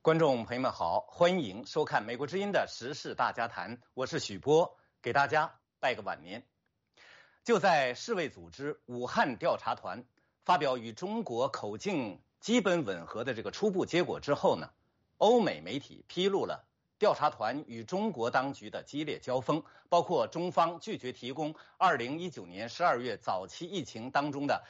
观众朋友们好，欢迎收看美国之音的时事大家谈，我是许波，给大家拜个晚年。就在世卫组织武汉调查团发表与中国口径基本吻合的这个初步结果之后呢，欧美媒体披露了调查团与中国当局的激烈交锋，包括中方拒绝提供2019年12月早期疫情当中的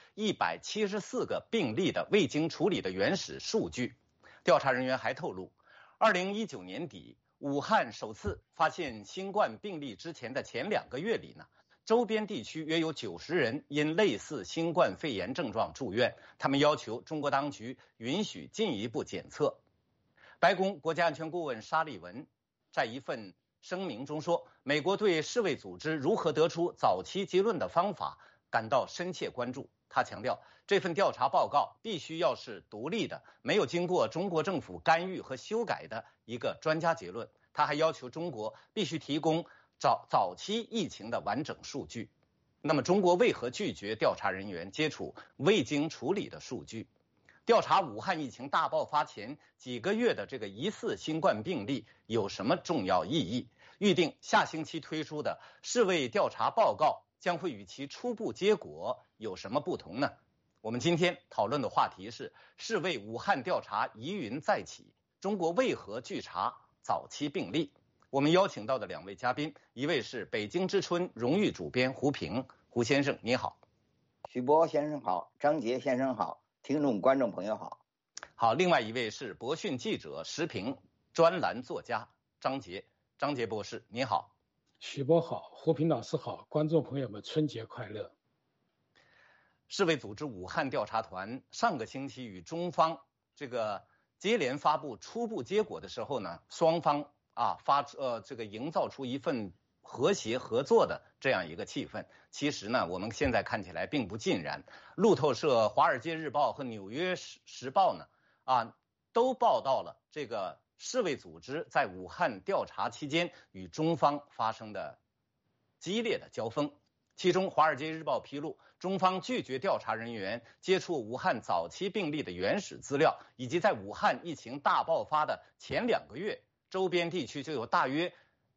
174个病例的未经处理的原始数据。调查人员还透露，2019年底武汉首次发现新冠病例之前的前2个月里呢，周边地区约有90人因类似新冠肺炎症状住院，他们要求中国当局允许进一步检测。白宫国家安全顾问沙利文在一份声明中说，美国对世卫组织如何得出早期结论的方法感到深切关注。他强调，这份调查报告必须要是独立的，没有经过中国政府干预和修改的一个专家结论。他还要求中国必须提供早期疫情的完整数据。那么中国为何拒绝调查人员接触未经处理的数据？调查武汉疫情大爆发前几个月的这个疑似新冠病例有什么重要意义？预定下星期推出的世卫调查报告将会与其初步结果有什么不同呢？我们今天讨论的话题是世卫武汉调查疑云再起，中国为何拒查早期病例？我们邀请到的2位嘉宾，一位是北京之春荣誉主编胡平，胡先生你好。 许波先生好，张杰先生好，听众观众朋友好。 好，另外一位是博讯记者、时评专栏作家张杰博士你好。 许波好，胡平老师好，观众朋友们春节快乐。 世卫组织武汉调查团上个星期与中方这个接连发布初步结果的时候呢，双方营造出一份和谐合作的这样一个气氛。其实呢，我们现在看起来并不尽然。路透社、华尔街日报和纽约时报呢都报道了这个世卫组织在武汉调查期间与中方发生的激烈的交锋。其中，《华尔街日报》披露，中方拒绝调查人员接触武汉早期病例的原始资料，以及在武汉疫情大爆发的前2个月，周边地区就有大约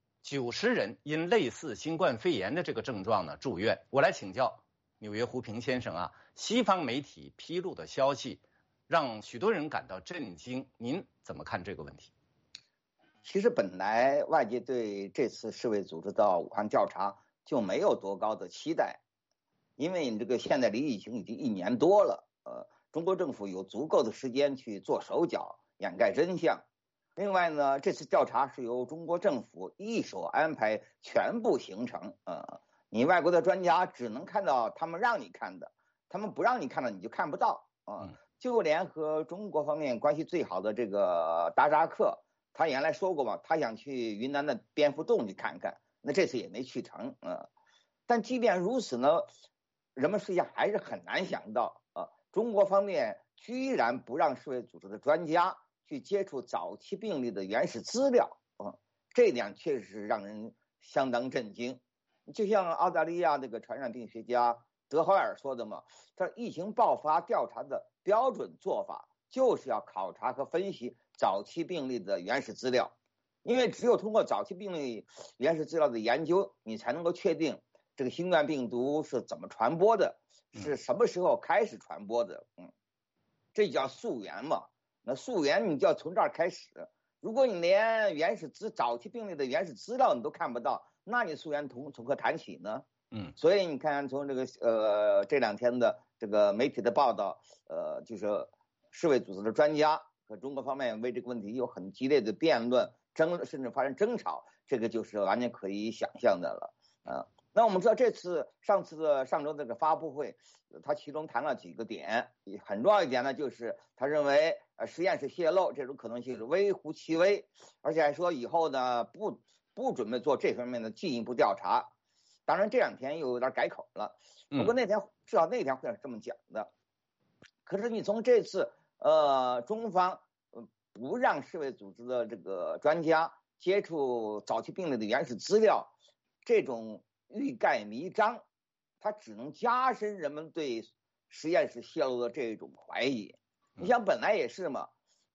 90人因类似新冠肺炎的这个症状呢住院。我来请教纽约胡平先生西方媒体披露的消息让许多人感到震惊，您怎么看这个问题？ 其实本来外界对这次世卫组织到武汉调查就没有多高的期待，因为这个现在离疫情已经1年多了，中国政府有足够的时间去做手脚，掩盖真相。另外呢，这次调查是由中国政府一手安排全部行程，你外国的专家只能看到他们让你看的，他们不让你看的你就看不到就连和中国方面关系最好的这个达扎克，他原来说过嘛，他想去云南的蝙蝠洞去看看，那这次也没去成但即便如此呢，人们实际上还是很难想到中国方面居然不让世卫组织的专家去接触早期病例的原始资料这一点确实是让人相当震惊。就像澳大利亚那个传染病学家德豪尔说的嘛，他疫情爆发调查的标准做法就是要考察和分析早期病例的原始资料，因为只有通过早期病例原始资料的研究，你才能够确定这个新冠病毒是怎么传播的，是什么时候开始传播的这叫溯源嘛。那溯源你就要从这儿开始，如果你连早期病例的原始资料你都看不到，那你溯源从何谈起呢？所以你看从这个这2天的这个媒体的报道，就是世卫组织的专家和中国方面为这个问题有很激烈的辩论，甚至发生争吵，这个就是完全可以想象的了那我们知道上周这个发布会，他其中谈了几个点，很重要一点呢，就是他认为实验室泄露这种可能性是微乎其微，而且还说以后呢不准备做这方面的进一步调查。当然这2天又有点改口了，不过至少那天会是这么讲的。可是你从这次中方不让世卫组织的这个专家接触早期病例的原始资料，这种欲盖弥彰，它只能加深人们对实验室泄露的这种怀疑。你想本来也是嘛，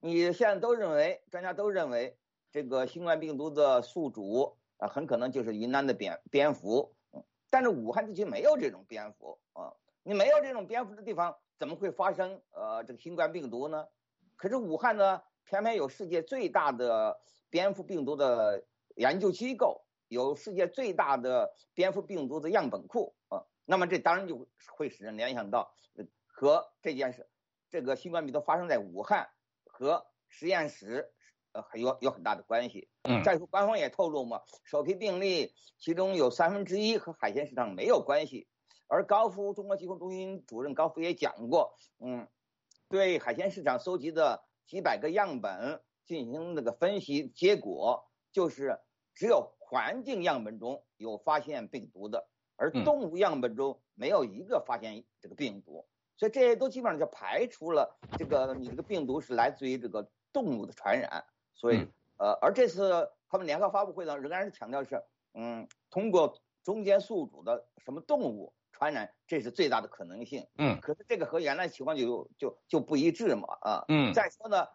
你现在专家都认为这个新冠病毒的宿主很可能就是云南的蝙蝠，但是武汉地区没有这种蝙蝠啊，你没有这种蝙蝠的地方，怎么会发生这个新冠病毒呢？可是武汉呢，偏偏有世界最大的蝙蝠病毒的研究机构，有世界最大的蝙蝠病毒的样本库啊，那么这当然就会使人联想到和这件事，这个新冠病毒发生在武汉和实验室有很大的关系。再说官方也透露嘛，首批病例其中有1/3和海鲜市场没有关系。而高福中国疾控中心主任高福也讲过，对海鲜市场搜集的几百个样本进行那个分析，结果就是只有环境样本中有发现病毒的，而动物样本中没有一个发现这个病毒，所以这些都基本上就排除了这个你这个病毒是来自于这个动物的传染。所以而这次他们联合发布会呢，仍然是强调是通过中间宿主的什么动物传染，这是最大的可能性。可是这个和原来情况就不一致嘛啊。再说呢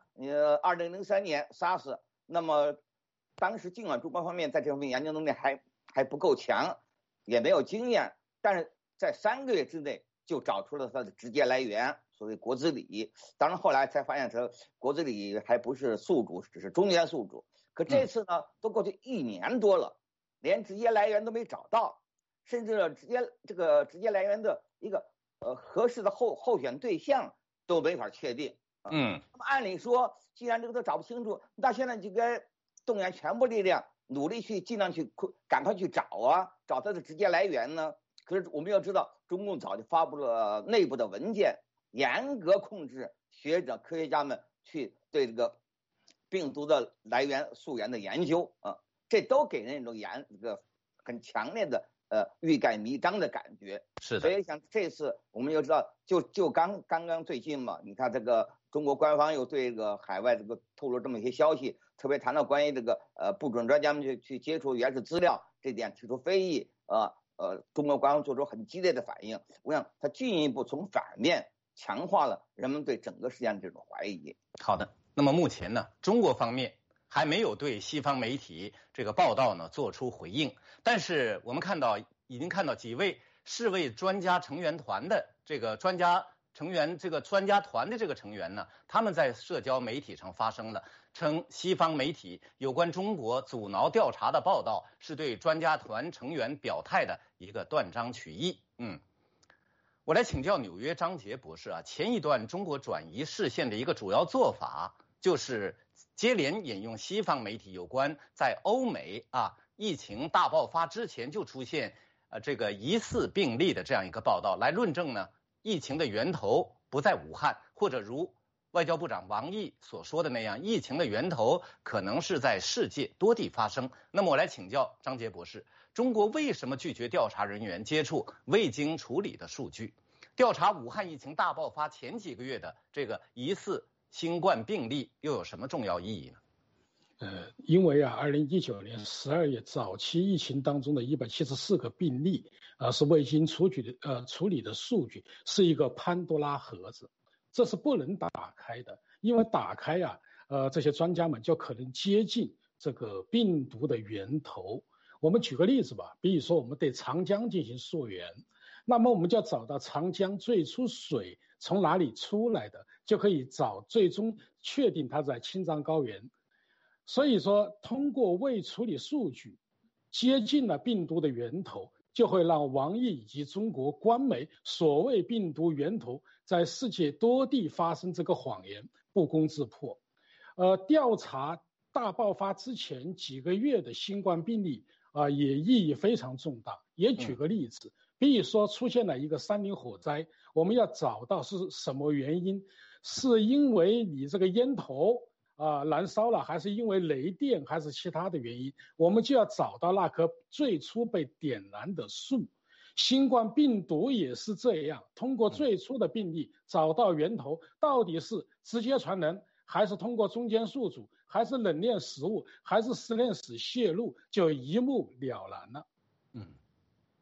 ，2003年 SARS， 那么当时尽管中国方面在这方面研究能力还不够强，也没有经验，但是在3个月之内就找出了它的直接来源，所谓果子狸。当然后来才发现这果子狸还不是宿主，只是中间宿主。可这次呢，都过去1年多了，连直接来源都没找到，甚至直接来源的一个合适的候选对象都没法确定。那么按理说，既然这个都找不清楚，那现在就该动员全部力量，努力去尽量去赶快去找它的直接来源呢。可是我们要知道，中共早就发布了内部的文件，严格控制学者科学家们去对这个病毒的来源溯源的研究这都给人一种这个很强烈的欲盖弥彰的感觉。 是的。 所以想这次我们又知道，就刚刚最近嘛，你看这个中国官方又对这个海外这个透露这么一些消息，特别谈到关于这个不准专家们去接触原始资料这点提出非议中国官方做出很激烈的反应。我想它进一步从反面强化了人们对整个事件的这种怀疑。 好的，那么目前呢，中国方面还没有对西方媒体这个报道呢做出回应，但是我们已经看到几位世卫专家成员团的这个专家团的这个成员呢，他们在社交媒体上发声了，称西方媒体有关中国阻挠调查的报道是对专家团成员表态的一个断章取义。我来请教纽约张杰博士前一段中国转移视线的一个主要做法，就是接连引用西方媒体有关在欧美疫情大爆发之前就出现这个疑似病例的这样一个报道，来论证呢疫情的源头不在武汉，或者如外交部长王毅所说的那样，疫情的源头可能是在世界多地发生。那么我来请教张杰博士，中国为什么拒绝调查人员接触未经处理的数据？调查武汉疫情大爆发前几个月的这个疑似新冠病例又有什么重要意义呢？ 因为2019年12月早期疫情当中的174个病例是未经处理的数据，是一个潘多拉盒子，这是不能打开的，因为打开这些专家们就可能接近这个病毒的源头。我们举个例子吧，比如说我们对长江进行溯源，那么我们就要找到长江最初水从哪里出来的，就可以最终确定它在青藏高原。所以说，通过未处理数据接近了病毒的源头，就会让王毅以及中国官媒所谓病毒源头在世界多地发生这个谎言不攻自破。调查大爆发之前几个月的新冠病例也意义非常重大。也举个例子，比如说出现了一个山林火灾，我们要找到是什么原因，是因为你这个烟头燃烧了，还是因为雷电，还是其他的原因，我们就要找到那棵最初被点燃的树。新冠病毒也是这样，通过最初的病例找到源头，到底是直接传人，还是通过中间宿主，还是冷链食物，还是实验室泄露，就一目了然了。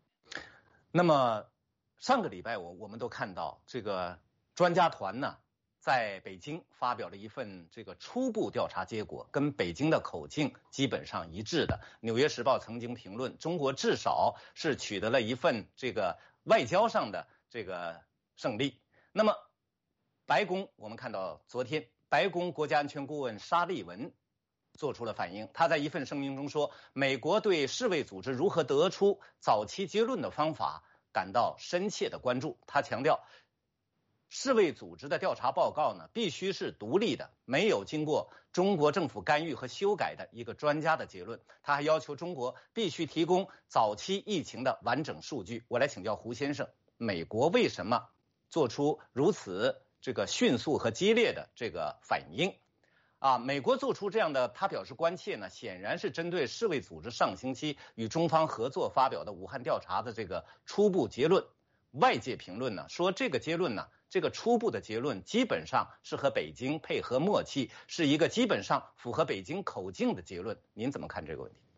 那么上个礼拜我们都看到这个专家团呢在北京发表了一份这个初步调查结果，跟北京的口径基本上一致的。《纽约时报》曾经评论，中国至少是取得了一份这个外交上的这个胜利。那么，白宫我们看到昨天，白宫国家安全顾问沙利文做出了反应。他在一份声明中说，美国对世卫组织如何得出早期结论的方法感到深切的关注。他强调，世卫组织的调查报告呢，必须是独立的，没有经过中国政府干预和修改的一个专家的结论。他还要求中国必须提供早期疫情的完整数据。我来请教胡先生，美国为什么做出如此这个迅速和激烈的这个反应？美国做出这样的，他表示关切呢，显然是针对世卫组织上星期与中方合作发表的武汉调查的这个初步结论。外界评论呢说，这个结论呢，这个初步的结论基本上是和北京配合默契，是一个基本上符合北京口径的结论。您怎么看这个问题？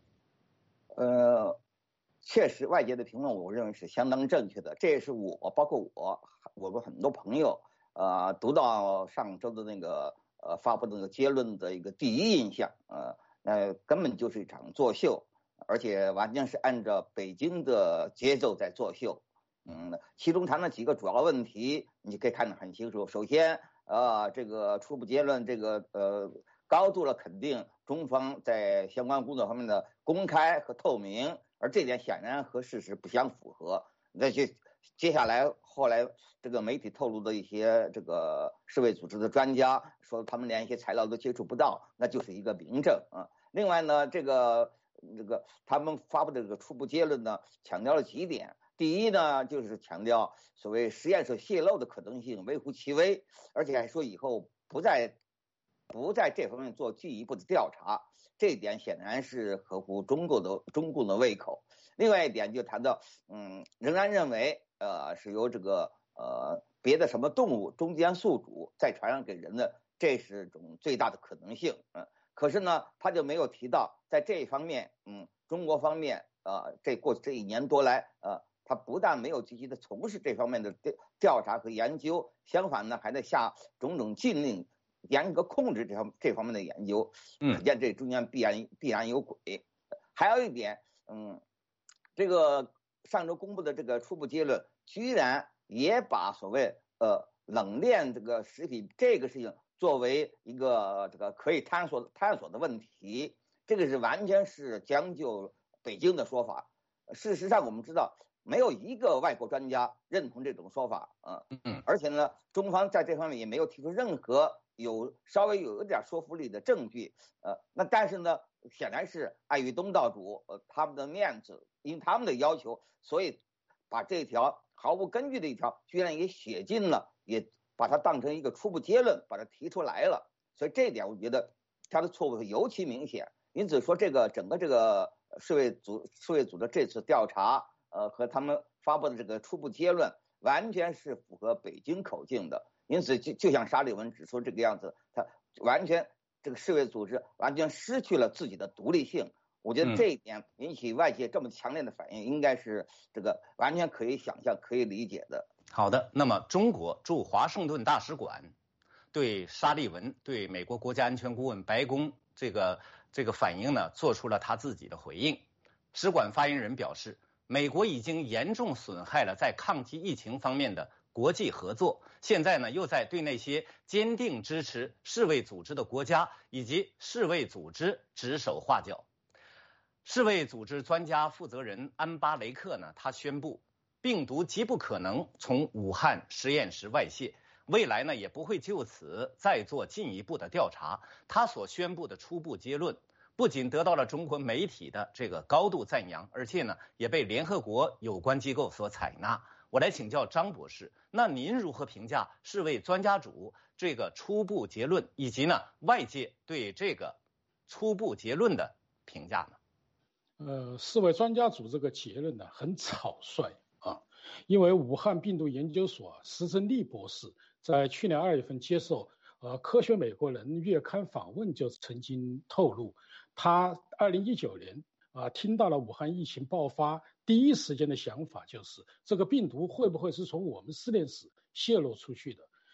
确实，外界的评论我认为是相当正确的，这也是包括我们很多朋友读到上周的那个发布的那个结论的一个第一印象，那根本就是一场作秀，而且完全是按照北京的节奏在作秀。其中谈了几个主要问题，你可以看得很清楚。首先，这个初步结论，这个高度的肯定中方在相关工作方面的公开和透明，而这点显然和事实不相符合。那就接下来后来这个媒体透露的一些这个世卫组织的专家说，他们连一些材料都接触不到，那就是一个明证啊。另外呢，这个他们发布的这个初步结论呢，强调了几点。第一呢，就是强调所谓实验室泄露的可能性微乎其微，而且还说以后不在这方面做进一步的调查，这一点显然是合乎中共的胃口。另外一点就谈到，仍然认为是由这个别的什么动物中间宿主再传染给人的，这是种最大的可能性。可是呢，他就没有提到在这一方面，中国方面过去这1年多来他不但没有积极的从事这方面的调查和研究，相反呢，还在下种种禁令，严格控制这方面的研究。可见这中间必然有鬼。还有一点，这个上周公布的这个初步结论，居然也把所谓冷链这个食品这个事情作为一个这个可以探索的问题，这个是完全是将就北京的说法。事实上，我们知道，没有一个外国专家认同这种说法而且呢，中方在这方面也没有提出任何稍微有一点说服力的证据，那但是呢，显然是碍于东道主他们的面子，因为他们的要求，所以把这条毫无根据的一条，居然也写进了，也把它当成一个初步结论，把它提出来了。所以这一点，我觉得他的错误尤其明显。因此说，整个这个世卫组织这次调查。和他们发布的这个初步结论完全是符合北京口径的，因此就像沙利文指出这个样子，他完全这个世卫组织完全失去了自己的独立性。我觉得这一点引起外界这么强烈的反应，应该是这个完全可以想象、可以理解的。 好的，那么中国驻华盛顿大使馆对沙利文、对美国国家安全顾问白宫这个反应呢，做出了他自己的回应。使馆发言人表示，美国已经严重损害了在抗击疫情方面的国际合作，现在呢又在对那些坚定支持世卫组织的国家以及世卫组织指手画脚。世卫组织专家负责人安巴雷克呢，他宣布病毒极不可能从武汉实验室外泄，未来呢也不会就此再做进一步的调查。他所宣布的初步结论不仅得到了中国媒体的这个高度赞扬，而且呢也被联合国有关机构所采纳。我来请教张博士，那您如何评价世卫专家组这个初步结论，以及呢外界对这个初步结论的评价呢？ 世卫专家组这个结论呢很草率因为武汉病毒研究所石正丽博士在去年2月份接受科学美国人月刊访问就曾经透露，他2019年听到了武汉疫情爆发第一时间的想法就是这个病毒会不会是从我们实验室泄露出去的，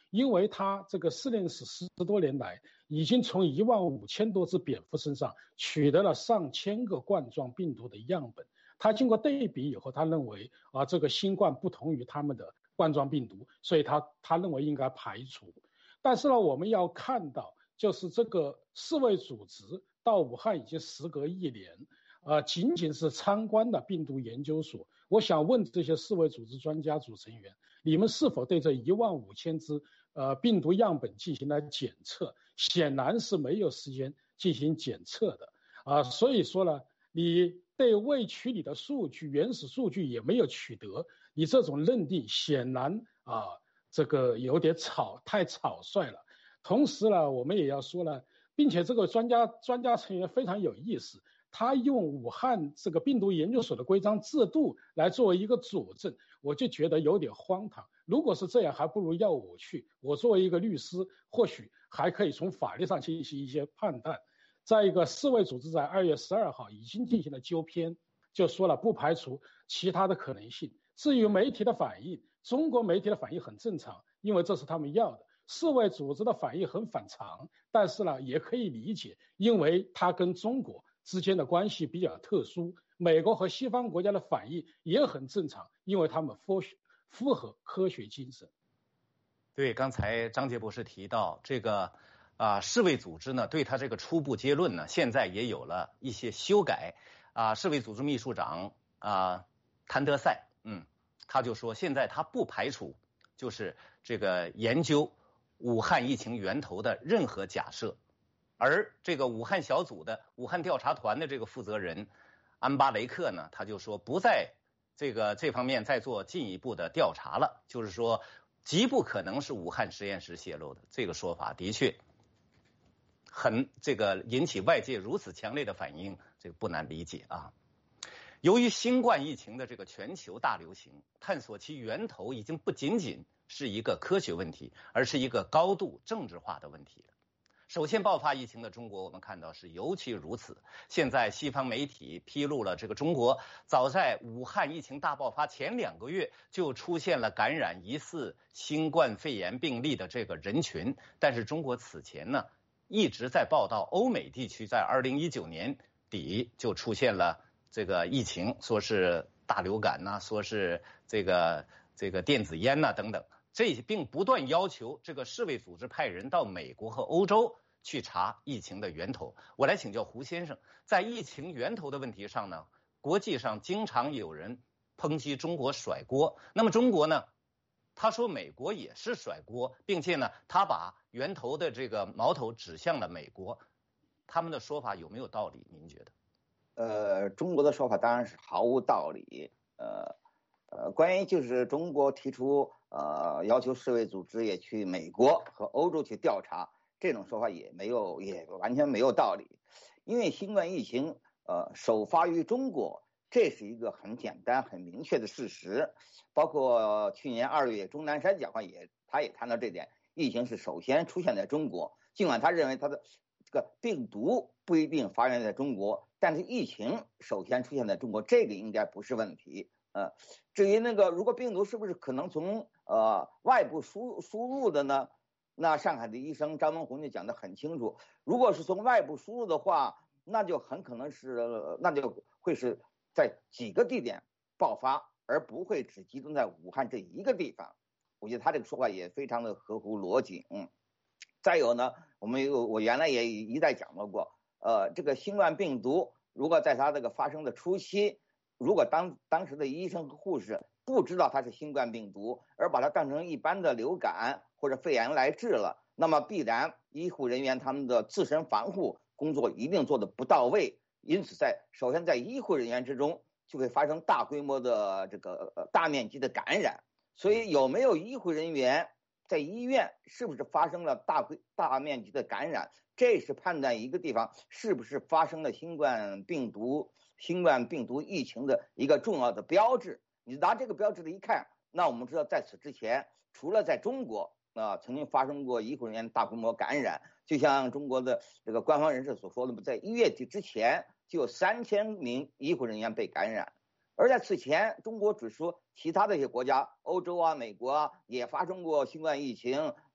因为他这个实验室10多年来，已经从15000多只蝙蝠身上取得了上千个冠状病毒的样本。他经过对比以后，他认为这个新冠不同于他们的冠状病毒，所以他认为应该排除。但是呢，我们要看到，就是这个世卫组织到武汉已经时隔1年，仅仅是参观的病毒研究所。我想问这些世卫组织专家组成员，你们是否对这15000只病毒样本进行了检测？显然是没有时间进行检测的所以说呢，你对未取你的数据，原始数据也没有取得，你这种认定显然这个有点太草率了。同时呢，我们也要说呢，并且这个专家成员非常有意思，他用武汉这个病毒研究所的规章制度来作为一个佐证，我就觉得有点荒唐。如果是这样，还不如要我去，我作为一个律师，或许还可以从法律上进行一些判断。再一个，世卫组织在2月12号已经进行了纠偏，就说了不排除其他的可能性。至于媒体的反应，中国媒体的反应很正常，因为这是他们要的。世卫组织的反应很反常，但是呢，也可以理解，因为它跟中国之间的关系比较特殊。美国和西方国家的反应也很正常，因为他们符合科学精神。 对，刚才张杰博士提到这个世卫组织呢，对他这个初步结论呢，现在也有了一些修改世卫组织秘书长谭德赛，他就说现在他不排除就是这个研究武汉疫情源头的任何假设，而这个武汉小组的武汉调查团的这个负责人安巴雷克呢，他就说不在这方面再做进一步的调查了，就是说极不可能是武汉实验室泄露的。这个说法的确很引起外界如此强烈的反应，这个不难理解啊。由于新冠疫情的这个全球大流行，探索其源头已经不仅仅是一个科学问题，而是一个高度政治化的问题了。首先爆发疫情的中国，我们看到是尤其如此。现在西方媒体披露了这个中国早在武汉疫情大爆发前2个月就出现了感染疑似新冠肺炎病例的这个人群，但是中国此前呢一直在报道欧美地区在2019年底就出现了这个疫情，说是大流感说是这个电子烟等等，这并不断要求这个世卫组织派人到美国和欧洲去查疫情的源头。我来请教胡先生，在疫情源头的问题上呢，国际上经常有人抨击中国甩锅，那么中国呢，他说美国也是甩锅，并且呢，他把源头的这个矛头指向了美国，他们的说法有没有道理？您觉得？ 中国的说法当然是毫无道理。关于就是中国提出要求世卫组织也去美国和欧洲去调查，这种说法也完全没有道理。因为新冠疫情首发于中国，这是一个很简单很明确的事实。包括去年2月钟南山讲话他也谈到这点，疫情是首先出现在中国，尽管他认为他的这个病毒不一定发源在中国，但是疫情首先出现在中国，这个应该不是问题。至于如果病毒是不是可能从外部输入的呢？那上海的医生张文宏就讲得很清楚，如果是从外部输入的话，那就很可能那就会是在几个地点爆发，而不会只集中在武汉这一个地方。我觉得他这个说法也非常的合乎逻辑。再有呢，我原来也一再讲到过，这个新冠病毒如果在它这个发生的初期，如果当时的医生和护士不知道它是新冠病毒，而把它当成一般的流感或者肺炎来治了，那么必然医护人员他们的自身防护工作一定做得不到位，因此首先在医护人员之中就会发生大规模的大面积的感染。所以有没有医护人员在医院是不是发生了大面积的感染，这是判断一个地方是不是发生了新冠病毒疫情的一个重要的标志。你拿这个标志的一看，那我们知道在此之前，除了在中国曾经发生过医护人员大规模感染，就像中国的这个官方人士所说的，在1月底之前就有3000名医护人员被感染。而在此前，中国指出其他的一些国家，欧洲美国也发生过新冠疫情，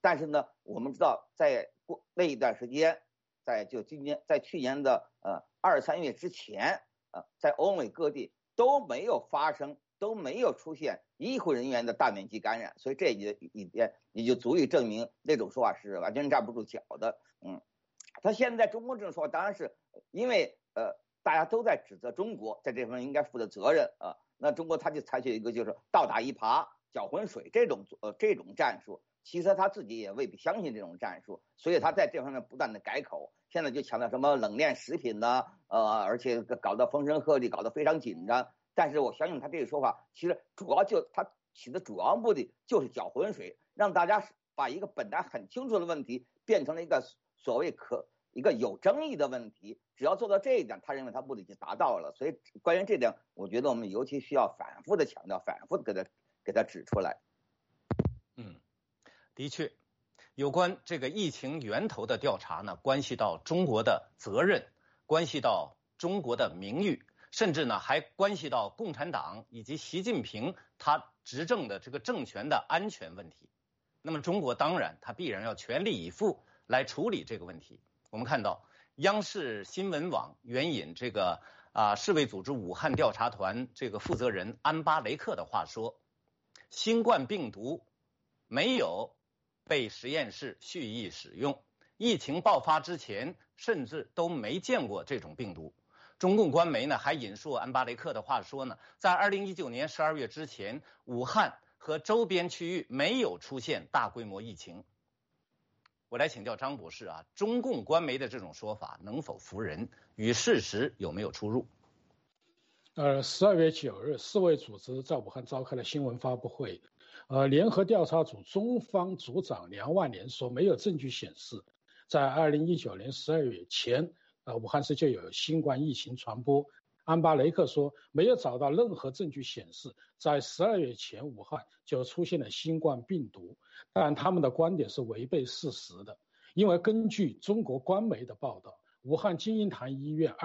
但是呢，我们知道在那一段时间，在去年的2、3月之前，在欧美各地都没有出现医护人员的大面积感染，所以这也就足以证明那种说法是完全站不住脚的。他现在中国这种说法当然是因为大家都在指责中国在这方面应该负的责任那中国他就采取一个就是倒打一耙、搅浑水这种战术。其实他自己也未必相信这种战术，所以他在这方面不断的改口。现在就强调什么冷链食品呢，而且搞得风声鹤唳，搞得非常紧张。但是我相信他这个说法，其实他起的主要目的就是搅浑水，让大家把一个本来很清楚的问题变成了一个所谓一个有争议的问题。只要做到这一点，他认为他目的就达到了。所以关于这点，我觉得我们尤其需要反复的强调，反复的给他指出来。 的确，有关这个疫情源头的调查呢，关系到中国的责任，关系到中国的名誉，甚至呢还关系到共产党以及习近平他执政的这个政权的安全问题。那么中国当然他必然要全力以赴来处理这个问题。我们看到央视新闻网援引这个世卫组织武汉调查团这个负责人安巴雷克的话说，新冠病毒没有被实验室蓄意使用，疫情爆发之前甚至都没见过这种病毒。中共官媒呢还引述安巴雷克的话说呢，在2019年12月之前，武汉和周边区域没有出现大规模疫情。我来请教张博士中共官媒的这种说法能否服人，与事实有没有出入 ？12月9日，世卫组织在武汉召开了新闻发布会。联合调查组中方组长梁万年说，没有证据显示在2019年12月前，武汉市就有新冠疫情传播。安巴雷克说，没有找到任何证据显示在12月前武汉就出现了新冠病毒，但他们的观点是违背事实的。因为根据中国官媒的报道，武汉金银潭医院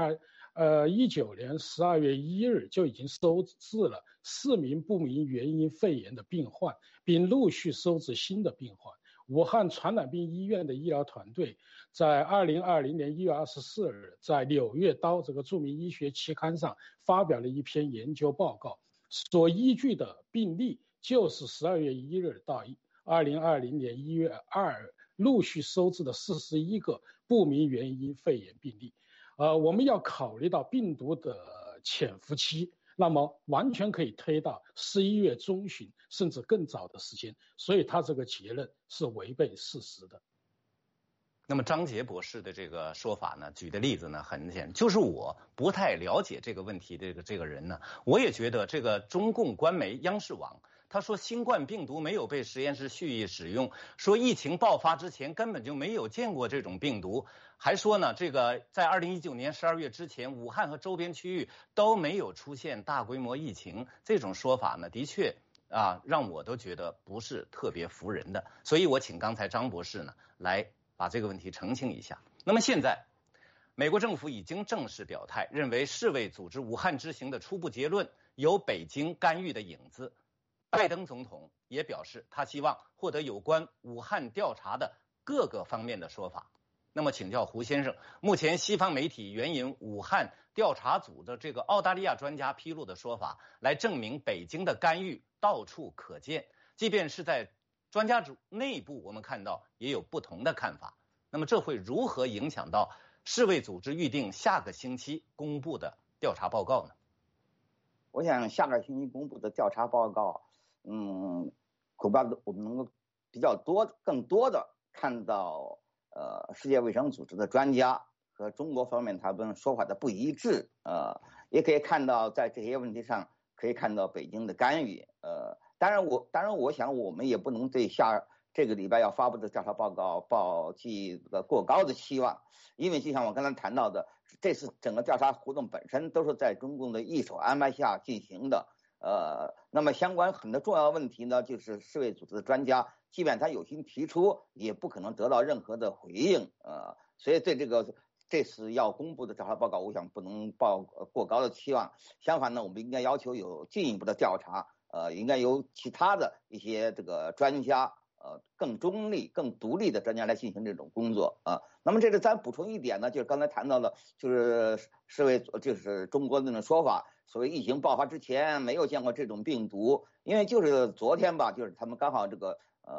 19年12月1日就已经收治了4名不明原因肺炎的病患，并陆续收治新的病患。武汉传染病医院的医疗团队在2020年1月24日在《柳叶刀》这个著名医学期刊上发表了一篇研究报告，所依据的病例就是12月1日到2020年1月2日陆续收治的41个不明原因肺炎病例。我们要考虑到病毒的潜伏期，那么完全可以推到11月中旬甚至更早的时间，所以他这个结论是违背事实的。 那么张杰博士的这个说法呢，举的例子呢很简单，就是我不太了解这个问题的这个人呢，我也觉得这个中共官媒央视网他说新冠病毒没有被实验室蓄意使用，说疫情爆发之前根本就没有见过这种病毒，还说呢这个在2019年12月之前，武汉和周边区域都没有出现大规模疫情，这种说法呢的确让我都觉得不是特别服人的。所以我请刚才张博士呢来把这个问题澄清一下。那么现在美国政府已经正式表态，认为世卫组织武汉之行的初步结论有北京干预的影子。拜登总统也表示，他希望获得有关武汉调查的各个方面的说法。那么请教胡先生，目前西方媒体援引武汉调查组的这个澳大利亚专家披露的说法，来证明北京的干预到处可见，即便是在专家组内部，我们看到也有不同的看法。那么这会如何影响到世卫组织预定下个星期公布的调查报告呢？ 我想下个星期公布的调查报告恐怕我们能够更多的看到世界卫生组织的专家和中国方面他们说法的不一致，也可以看到在这些问题上可以看到北京的干预。当然我想我们也不能对这个礼拜要发布的调查报告抱寄过高的期望，因为就像我刚才谈到的，这次整个调查活动本身都是在中共的一手安排下进行的。那么相关很多重要问题呢，就是世卫组织的专家即便他有心提出，也不可能得到任何的回应。所以对这次要公布的调查报告，我想不能抱过高的期望。相反呢，我们应该要求有进一步的调查，应该由其他的一些这个专家更中立、更独立的专家来进行这种工作啊。那么这里咱补充一点呢，就是刚才谈到的，就是就是中国那种说法，所谓疫情爆发之前没有见过这种病毒，因为就是昨天吧，就是他们刚好这个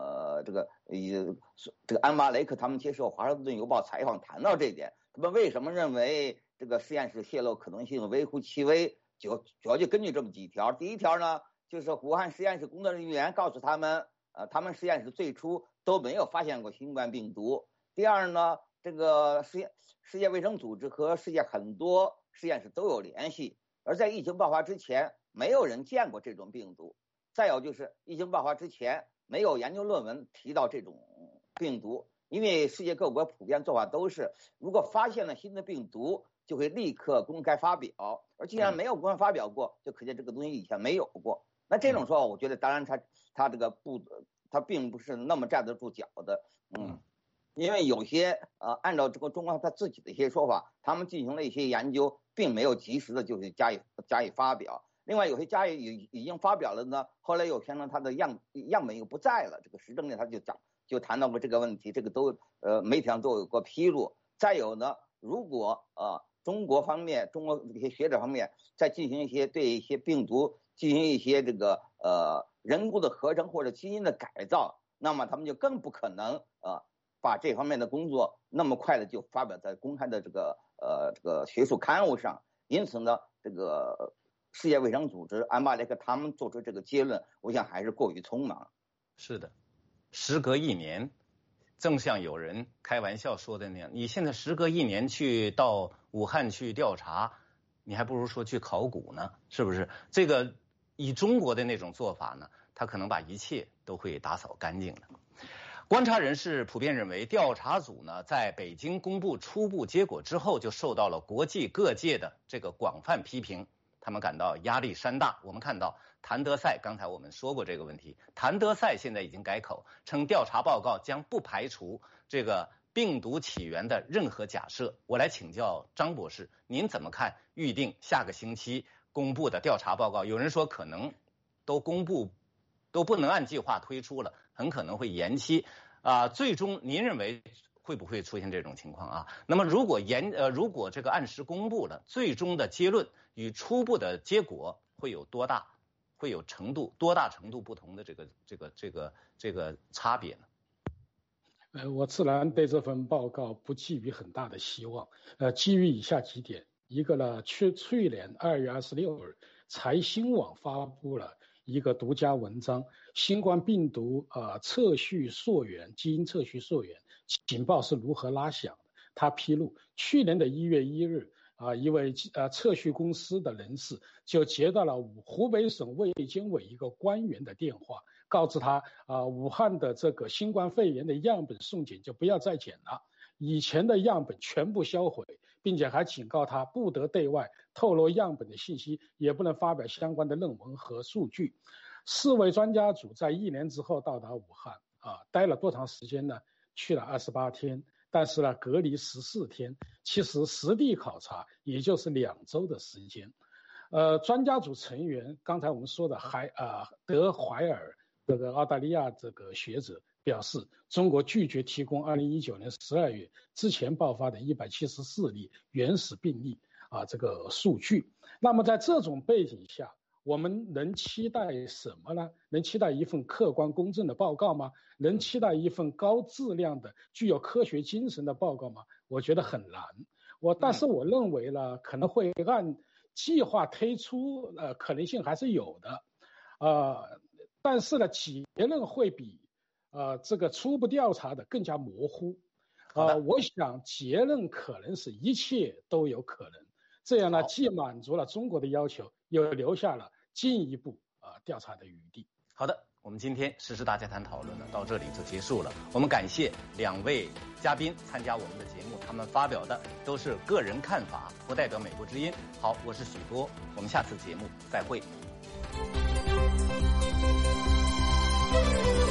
安巴雷克他们接受《华盛顿邮报》采访谈到这一点，他们为什么认为这个实验室泄露可能性微乎其微？主要就根据这么几条。第一条呢，就是武汉实验室工作人员告诉他们，他们实验室最初都没有发现过新冠病毒。第二呢，这个世界卫生组织和世界很多实验室都有联系，而在疫情爆发之前，没有人见过这种病毒。再有就是疫情爆发之前，没有研究论文提到这种病毒，因为世界各国普遍做法都是，如果发现了新的病毒，就会立刻公开发表，而既然没有公开发表过，就可见这个东西以前没有过。那这种说法，我觉得当然他这个他并不是那么站得住脚的，因为有些按照这个中国他自己的一些说法，他们进行了一些研究，并没有及时的就是加以发表。另外有些已经发表了呢，后来有篇呢他的样本又不在了，这个时政呢他就谈到过这个问题，这个都媒体上都有过披露。再有呢，如果中国一些学者方面在进行对一些病毒进行一些这个人工的合成或者基因的改造，那么他们就更不可能把这方面的工作那么快的就发表在公开的这个学术刊物上。因此呢，这个世界卫生组织安巴雷克他们做出这个结论，我想还是过于匆忙。 是的，时隔1年，正像有人开玩笑说的那样，你现在时隔1年到武汉去调查，你还不如说去考古呢，是不是？这个以中国的那种做法呢，他可能把一切都会打扫干净的。观察人士普遍认为，调查组呢在北京公布初步结果之后，就受到了国际各界的这个广泛批评，他们感到压力山大。我们看到谭德赛，刚才我们说过这个问题，谭德赛现在已经改口，称调查报告将不排除这个病毒起源的任何假设。我来请教张博士，您怎么看预定下个星期公布的调查报告？有人说可能都不能按计划推出了，很可能会延期最终您认为会不会出现这种情况啊？那么如果这个按时公布了，最终的结论与初步的结果会有多大程度不同的这个差别呢？ 我自然对这份报告不寄予很大的希望。基于以下几点，一个呢，去年2月26日，财新网发布了一个独家文章，新冠病毒基因测序溯源情报是如何拉响的。他披露，去年的1月1日，一位测序公司的人士就接到了湖北省卫健委一个官员的电话，告知他武汉的这个新冠肺炎的样本送检就不要再检了，以前的样本全部销毁，并且还警告他不得对外透露样本的信息，也不能发表相关的论文和数据。4位专家组在1年之后到达武汉，待了多长时间呢？去了28天，但是呢，隔离14天，其实实地考察也就是2周的时间。专家组成员，刚才我们说的德怀尔这个澳大利亚这个学者表示，中国拒绝提供2019年12月之前爆发的174例原始病例这个数据。那么在这种背景下，我们能期待什么呢？能期待一份客观公正的报告吗？能期待一份高质量的具有科学精神的报告吗？我觉得很难。但是我认为呢，可能会按计划推出，可能性还是有的。但是呢，结论会比这个初步调查的更加模糊。我想结论可能是一切都有可能。这样呢，既满足了中国的要求，又留下了进一步调查的余地。 好的，我们今天时事大家谈讨论呢到这里就结束了。我们感谢2位嘉宾参加我们的节目，他们发表的都是个人看法，不代表美国之音。好，我是许多，我们下次节目再会。